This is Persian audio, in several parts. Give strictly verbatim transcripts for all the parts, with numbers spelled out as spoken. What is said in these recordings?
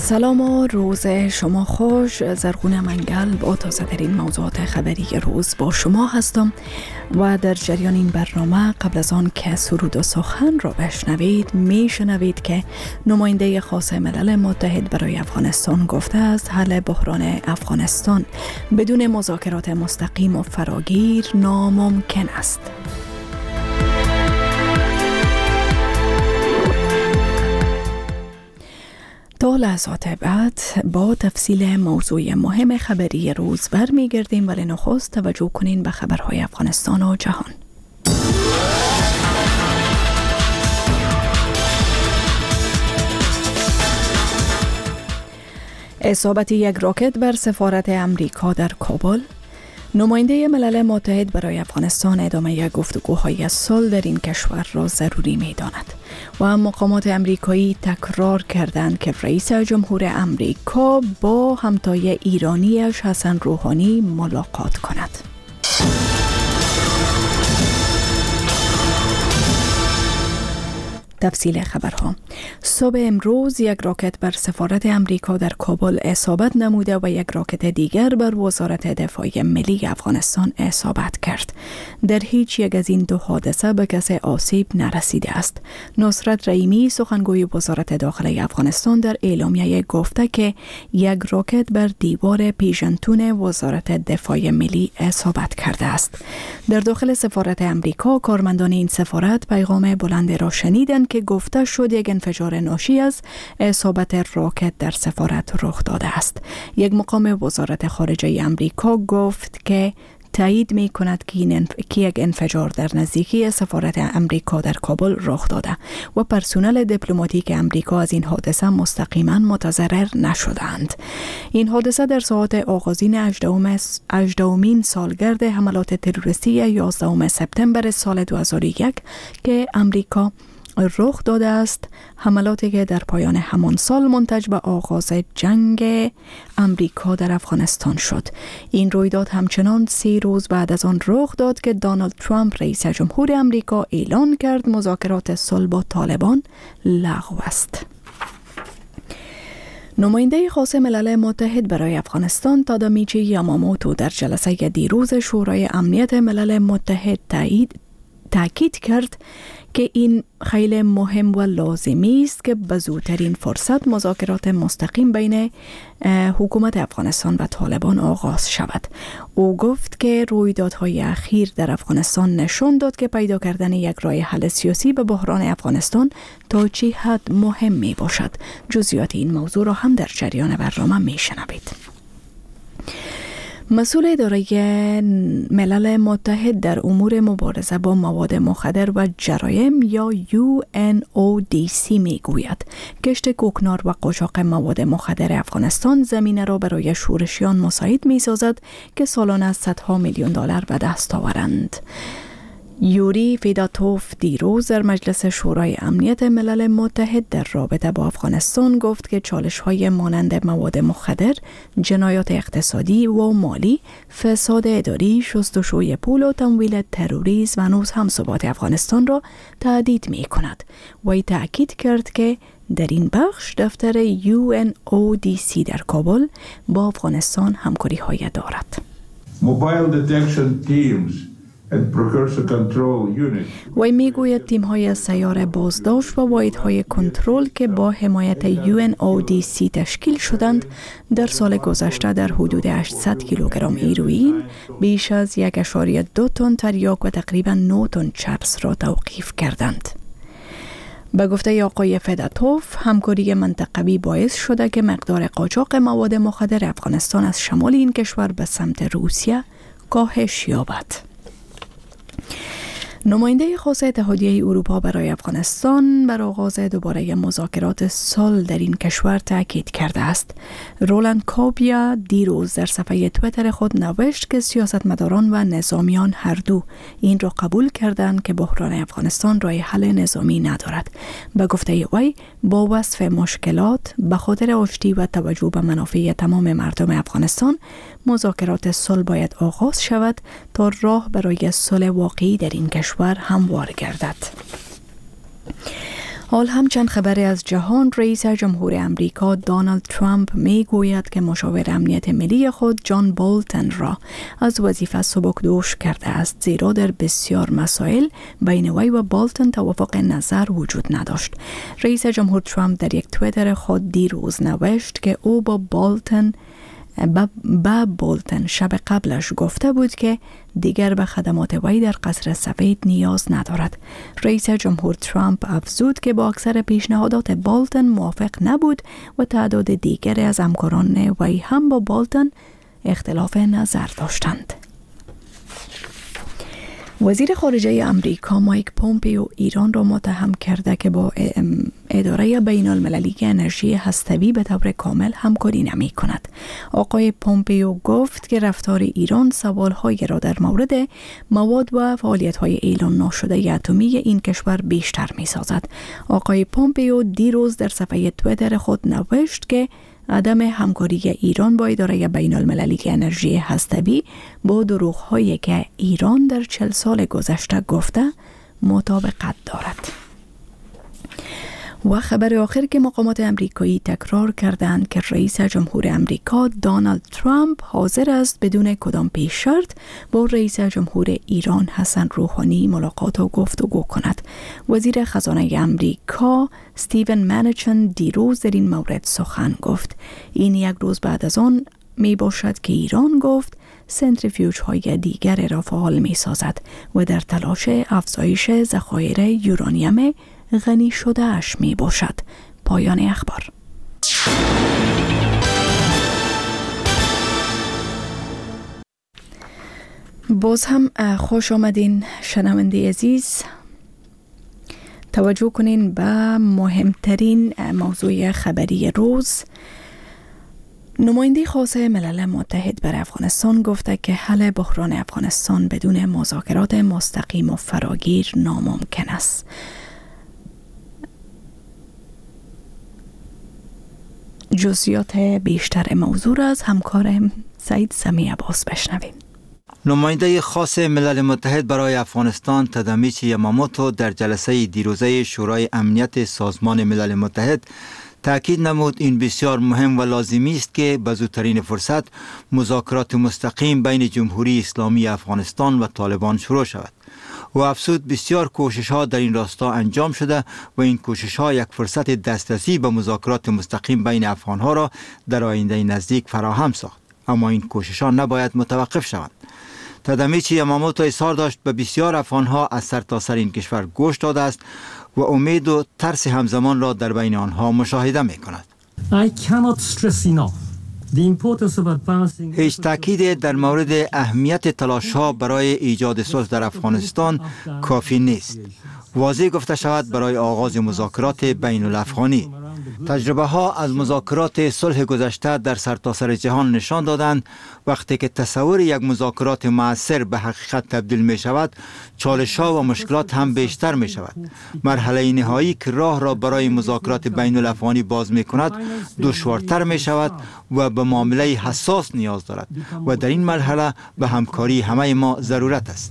سلام و روز شما خوش. زرغون منگل با تازه ترین موضوعات خبری روز با شما هستم و در جریان این برنامه قبل از آن که سرود و سخن را بشنوید می شنوید که نماینده خاص ملل متحد برای افغانستان گفته است حل بحران افغانستان بدون مذاکرات مستقیم و فراگیر ناممکن است. تا لحظات بعد با تفصیل موضوع مهم خبری روز برمیگردیم، ولی نخست توجه کنین به خبرهای افغانستان و جهان. اصابت یک راکت بر سفارت امریکا در کابل. نماینده ملل متحد برای افغانستان ادامه گفتگوهای صلح در این کشور را ضروری می داند و مقامات امریکایی تکرار کردند که رئیس جمهور امریکا با همتای ایرانیش حسن روحانی ملاقات کند. تفصیل خبرها. صبح امروز یک راکت بر سفارت امریکا در کابل اصابت نموده و یک راکت دیگر بر وزارت دفاع ملی افغانستان اصابت کرد. در هیچ یک از این دو حادثه به کسی آسیب نرسیده است. نصرت رحیمی سخنگوی وزارت داخلی افغانستان در اعلامیه گفته که یک راکت بر دیوار پیژنتون وزارت دفاع ملی اصابت کرده است. در داخل سفارت امریکا کارمندان این سفارت پیغام بلند را شنیدند که گفته شد یک انفجار ناشی از اصابت راکت در سفارت رخ داده است. یک مقام وزارت خارجه امریکا گفت که تایید می کند که این انف... که یک انفجار در نزدیکی سفارت امریکا در کابل رخ داده و پرسنل دیپلماتیک امریکا از این حادثه مستقیما متضرر نشدند. این حادثه در ساعات آغازین هجدهمین سالگرد حملات تروریستی یازدهم سپتامبر سال دو هزار و یک که امریکا رخ داده است، حملاتی که در پایان همان سال منتج به آغاز جنگ امریکا در افغانستان شد. این رویداد همچنان سی روز بعد از آن رخ داد که دونالد ترامپ رئیس جمهور امریکا اعلان کرد مذاکرات صلح با طالبان لغو است. نماینده خاص ملل متحد برای افغانستان تادامیچی یاماموتو در جلسه دیروز شورای امنیت ملل متحد تایید تاکید کرد که این خیلی مهم و لازمی است که به زودترین فرصت مذاکرات مستقیم بین حکومت افغانستان و طالبان آغاز شود. او گفت که رویدادهای اخیر در افغانستان نشان داد که پیدا کردن یک راه حل سیاسی به بحران افغانستان تا چه حد مهم می باشد. جزئیات این موضوع را هم در جریان برنامه می شنوید. مسئول اداره ملل متحد در امور مبارزه با مواد مخدر و جرایم یا یو ان او دی سی می گوید کشت کوکنار و قاچاق مواد مخدر افغانستان زمینه را برای شورشیان مساعد می سازد که سالانه صدها میلیون دلار به دست آورند. یوری فیداتوف دیروز در مجلس شورای امنیت ملل متحد در رابطه با افغانستان گفت که چالش‌های مانند مواد مخدر، جنایات اقتصادی و مالی، فساد اداری، شستشوی پول و تمویل تروریسم هنوز هم ثبات افغانستان را تهدید می‌کند. وی تأکید کرد که در این بخش دفتر یو ان او دی سی در کابل با افغانستان همکاری‌های دارد. Mobile detection teams وی میگوید تیم های سیار بازداشت و واحدهای کنترل که با حمایت یو ان او دی سی تشکیل شدند در سال گذشته در حدود هشتصد کیلوگرم هیروئین، بیش از یک ممیز دو تن تریاک و تقریبا نه تن چرس را توقیف کردند. به گفته آقای فداتوف، همکاری منطقوی باعث شده که مقدار قاچاق مواد مخدر افغانستان از شمال این کشور به سمت روسیه کاهش یابد. نماینده خاص اتحادیه اروپا برای افغانستان بر آغاز دوباره مذاکرات صلح در این کشور تاکید کرده است. رولند کابیا دیروز در صفحه توییتر خود نوشت که سیاستمداران و نظامیان هر دو این را قبول کردند که بحران افغانستان راه حل نظامی ندارد. به گفته وی، با وصف مشکلات به خاطر آشتی و توجه به منافع تمام مردم افغانستان، مذاکرات صلح باید آغاز شود تا راه برای صلح واقعی در این کشور هموار گردد. حال همچند خبری از جهان، رئیس جمهور امریکا دونالد ترامپ می گوید که مشاور امنیت ملی خود جان بولتن را از وظیفه سبکدوش کرده است، زیرا در بسیار مسائل بین وی و بولتن توافق نظر وجود نداشت. رئیس جمهور ترامپ در یک توییتر خود دیروز نوشت که او با بولتن با بولتن شب قبلش گفته بود که دیگر به خدمات وی در قصر سفید نیاز ندارد. رئیس جمهور ترامپ افزود که با اکثر پیشنهادات بولتن موافق نبود و تعداد دیگری از همکاران وی هم با بولتن اختلاف نظر داشتند. وزیر خارجه امریکا مایک پومپیو ایران را متهم کرده که با اداره بین المللی انرژی هسته‌ای به طور کامل همکاری نمی کند. آقای پومپیو گفت که رفتار ایران سوال‌هایی را در مورد مواد و فعالیت‌های اعلان ناشده اتمی این کشور بیشتر می‌سازد. آقای پومپیو دیروز در صفحه توییتر خود نوشت که عدم همکاری ایران با اداره بین المللی انرژی هسته‌ای با دروغ‌هایی که ایران در چهل سال گذشته گفته مطابقت دارد. و خبر آخر که مقامات امریکایی تکرار کردند که رئیس جمهور امریکا دونالد ترامپ حاضر است بدون کدام پیش شرط با رئیس جمهور ایران حسن روحانی ملاقات و گفتگو کند. وزیر خزانه امریکا استیون منوچن دیروز در این مورد سخن گفت. این یک روز بعد از آن می باشد که ایران گفت سنتریفیوژ های دیگر را فعال می سازد و در تلاش افزایش ذخایر یورانیم غنی شده اش می باشد. پایان اخبار. باز هم خوش آمدین شنونده عزیز. توجه کنین به مهمترین موضوع خبری روز. نماینده خاص ملل متحد بر افغانستان گفته که حل بحران افغانستان بدون مذاکرات مستقیم و فراگیر ناممکن است. جزئیات بیشتر موضوع را از همکارم سعید سمی عباس بشنویم. نماینده خاص ملل متحد برای افغانستان تادامیچی یاماموتو در جلسه دیروزه شورای امنیت سازمان ملل متحد تأکید نمود این بسیار مهم و لازمی است که به زودترین فرصت مذاکرات مستقیم بین جمهوری اسلامی افغانستان و طالبان شروع شود. و افزود بسیار کوشش ها در این راستا انجام شده و این کوشش ها یک فرصت دسترسی به مذاکرات مستقیم بین افغان ها را در آینده نزدیک فراهم ساخت، اما این کوشش ها نباید متوقف شوند. تادامیچی یاماموتو اظهار داشت به بسیار افغان ها از سرتاسر این کشور گوش داده است و امید و ترس همزمان را در بین آنها مشاهده می کند. هیچ تأکید در مورد اهمیت تلاش ها برای ایجاد صلح در افغانستان کافی نیست. واضح گفته شود برای آغاز مذاکرات بین الافغانی. تجربه ها از مذاکرات صلح گذشته در سرتاسر جهان نشان دادند وقتی که تصور یک مذاکرات مؤثر به حقیقت تبدیل می شود، چالش ها و مشکلات هم بیشتر می شود. مرحله نهایی که راه را برای مذاکرات بین الافغانی باز می کند دشوارتر می شود و به معامله حساس نیاز دارد و در این مرحله به همکاری همه ما ضرورت است.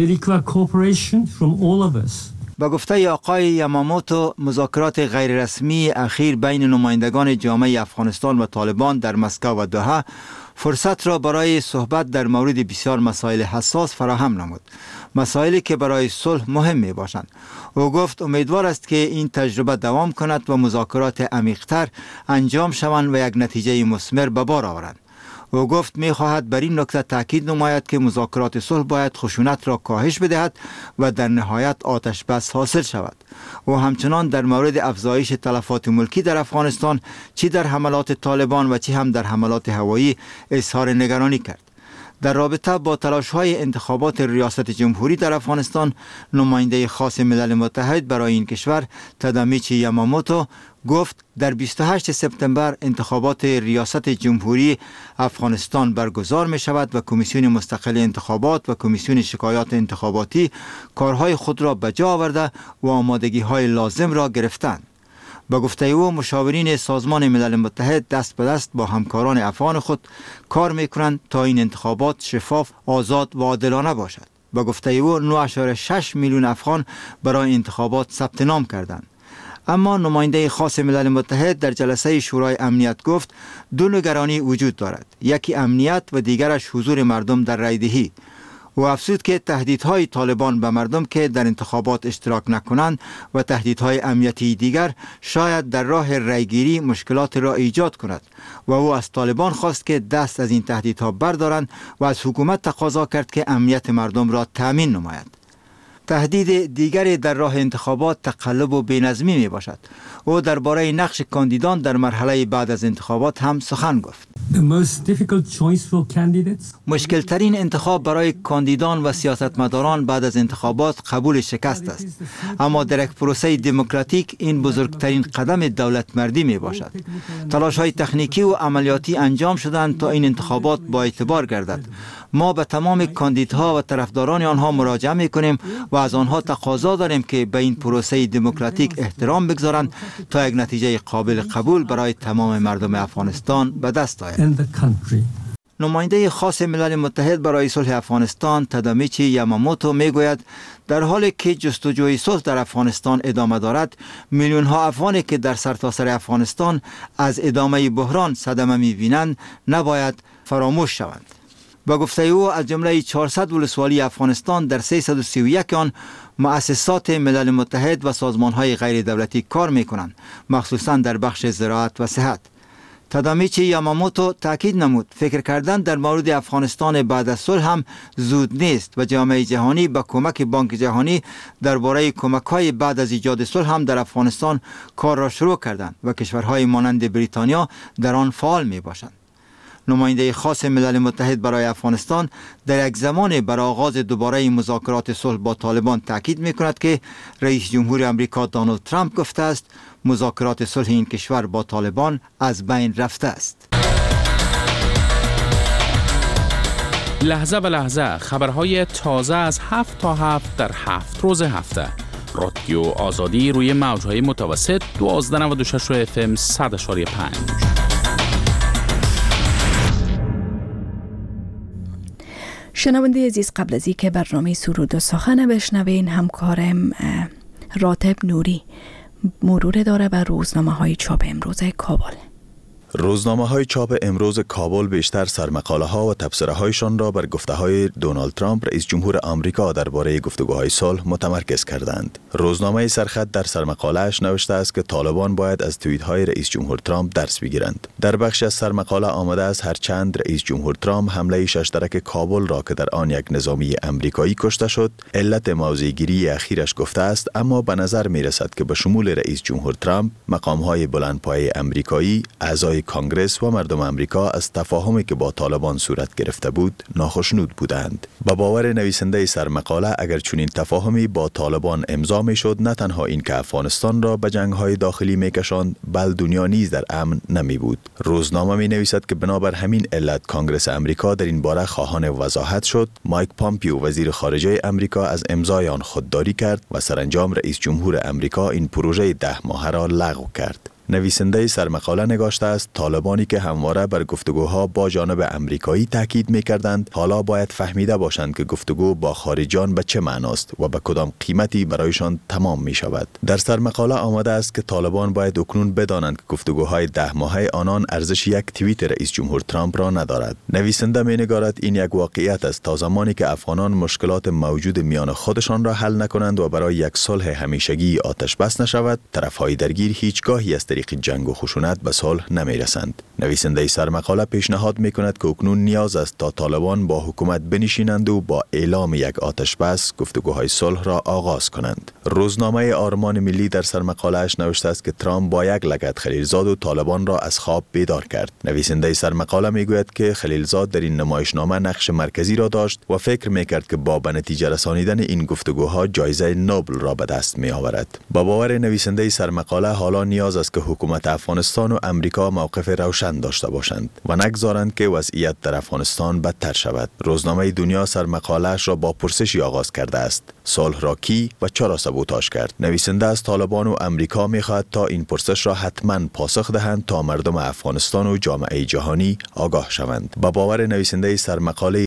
با گفته آقای یاماموتو، مذاکرات غیررسمی اخیر بین نمایندگان جامعه افغانستان و طالبان در مسکو و دوحه فرصت را برای صحبت در مورد بسیار مسائل حساس فراهم نمود، مسائلی که برای صلح مهم می باشند. او گفت امیدوار است که این تجربه دوام کند و مذاکرات عمیق‌تر انجام شوند و یک نتیجه مثمر به بار آورند. او گفت می خواهد بر این نکته تاکید نماید که مذاکرات صلح باید خشونت را کاهش بدهد و در نهایت آتش بس حاصل شود. و همچنان در مورد افزایش تلفات ملکی در افغانستان چی در حملات طالبان و چی هم در حملات هوایی اظهار نگرانی کرد. در رابطه با تلاش‌های انتخابات ریاست جمهوری در افغانستان، نماینده خاص ملل متحد برای این کشور تادامیچی یاماموتو گفت در بیست و هشتم سپتامبر انتخابات ریاست جمهوری افغانستان برگزار می شود و کمیسیون مستقل انتخابات و کمیسیون شکایات انتخاباتی کارهای خود را به جا آورده و آمادگی های لازم را گرفتند. با گفته او، مشاورین سازمان ملل متحد دست به دست با همکاران افغان خود کار می کنند تا این انتخابات شفاف، آزاد و عادلانه باشد. با گفته او، نه و شش میلیون افغان برای انتخابات ثبت نام کردند. اما نماینده خاص ملل متحد در جلسه شورای امنیت گفت دو نگرانی وجود دارد، یکی امنیت و دیگرش حضور مردم در رایدهی. و افزود که تهدیدهای طالبان به مردم که در انتخابات اشتراک نکنند و تهدیدهای امنیتی دیگر شاید در راه رایگیری مشکلات را ایجاد کند و او از طالبان خواست که دست از این تهدیدها بردارند و از حکومت تقاضا کرد که امنیت مردم را تأمین نماید. تهدید دیگری در راه انتخابات تقلب و بینظمی می باشد. او درباره نقش کاندیدان در مرحله بعد از انتخابات هم سخن گفت. مشکل ترین انتخاب برای کاندیدان و سیاستمداران بعد از انتخابات قبول شکست است. اما در یک پروسه دموکراتیک این بزرگترین قدم دولت مردی می باشد. تلاش های تکنیکی و عملیاتی انجام شدند تا این انتخابات با اعتبار گردد. ما به تمام کاندیدها و طرفداران آنها مراجعه می کنیم و از آنها تقاضا داریم که به این پروسه دموکراتیک احترام بگذارند تا یک نتیجه قابل قبول برای تمام مردم افغانستان به دست آید. نماینده خاص ملل متحد برای صلح افغانستان تادامیچی یاماموتو میگوید در حالی که جستجوی صلح در افغانستان ادامه دارد، میلیون ها افغانی که در سرتاسر افغانستان از ادامه بحران صدمه می‌بینند نباید فراموش شوند. با گفته او از جمله چهارصد ولسوالی افغانستان در سیصد و سی و یک آن مؤسسات ملل متحد و سازمان‌های غیر دولتی کار می‌کنند، مخصوصاً در بخش زراعت و صحت. تادامیچی یاماموتو تاکید نمود فکر کردن در مورد افغانستان بعد از صلح هم زود نیست و جامعه جهانی با کمک بانک جهانی درباره کمک‌های بعد از ایجاد صلح هم در افغانستان کار را شروع کردند و کشورهای مانند بریتانیا در آن فعال می‌باشند. نماینده خاص ملل متحد برای افغانستان در یک زمان برای آغاز دوباره مذاکرات صلح با طالبان تاکید می‌کند که رئیس جمهور آمریکا دونالد ترامپ گفته است مذاکرات صلح این کشور با طالبان از بین رفته است. لحظه به لحظه خبرهای تازه از هفت تا هفت در هفت روز هفته. رادیو آزادی روی موجهای متوسط دوازده و نود و شش اف ام صد و پنج. شنونده عزیز، قبل از اینکه برنامه سرود و سخن بشنوین، همکارم راتب نوری مرور داره بر روزنامه های چاپ امروز کابل. روزنامه های چاپ امروز کابل بیشتر سرمقاله ها و تبصره هایشان را بر گفته های دونالد ترامپ رئیس جمهور آمریکا درباره گفتگوهای صلح متمرکز کردند. روزنامه سرخط در سرمقاله‌اش نوشته است که طالبان باید از توییت های رئیس جمهور ترامپ درس بگیرند. در بخش از سرمقاله آمده است هرچند رئیس جمهور ترامپ حمله ششترک کابل را که در آن یک نظامی آمریکایی کشته شد علت موضع‌گیری اخیرش گفته است، اما به نظر می رسد که به شمول رئیس جمهور ترامپ مقام های بلندپایه آمریکایی، اعضای کانگرس و مردم آمریکا از تفاهمی که با طالبان صورت گرفته بود ناخشنود بودند. با باور نویسنده سرمقاله اگر چنین تفاهمی با طالبان امضا میشد، نه تنها این که افغانستان را به جنگ‌های داخلی میکشاند، بل دنیا نیز در امن نمی بود. روزنامه می نویسد که بنابر همین علت کانگرس آمریکا در این باره خواهان وضاحت شد. مایک پامپیو وزیر خارجه آمریکا از امضای آن خودداری کرد و سرانجام رئیس جمهور آمریکا این پروژه ده ماهه را لغو کرد. نویسنده سرمقاله نگاشته است طالبانی که همواره بر گفتگوها با جانب آمریکایی تاکید می‌کردند حالا باید فهمیده باشند که گفتگو با خارجیان به چه معناست و به کدام قیمتی برایشان تمام می‌شود. در سرمقاله آمده است که طالبان باید اکنون بدانند که گفتگوهای ده ماهه آنان ارزش یک توییت رئیس جمهور ترامپ را ندارد. نویسنده می‌نگارد این یک واقعیت است تا زمانی که افغانان مشکلات موجود میان خودشان را حل نکنند و برای یک صلح همیشگی آتش بس نشود، طرف‌های درگیر هیچگاهی از طریق جنگ و خشونت به صلح نمی‌رسند. نویسنده سرمقاله پیشنهاد می‌کند که اکنون نیاز است تا طالبان با حکومت بنشینند و با اعلام یک آتش بس گفتگوهای صلح را آغاز کنند. روزنامه آرمان ملی در سرمقاله‌اش نوشته است که ترامپ با یک لگد خلیلزاد و طالبان را از خواب بیدار کرد. نویسنده سرمقاله می‌گوید که خلیلزاد در این نمایشنامه نقش مرکزی را داشت و فکر می‌کرد که با به نتیجه رسانیدن این گفتگوها جایزه نوبل را به دست می‌آورد. با باور نویسنده سرمقاله حالا نیاز است که حکومت افغانستان و امریکا موقف روشن داشته باشند و نگذارند که وضعیت در افغانستان بدتر شود. روزنامه دنیا سرمقاله‌اش را با پرسشی آغاز کرده است: صلح را کی و چرا سبوتاژ کرد؟ نویسنده از طالبان و امریکا می‌خواهد تا این پرسش را حتماً پاسخ دهند تا مردم افغانستان و جامعه جهانی آگاه شوند. با باور نویسنده سرمقاله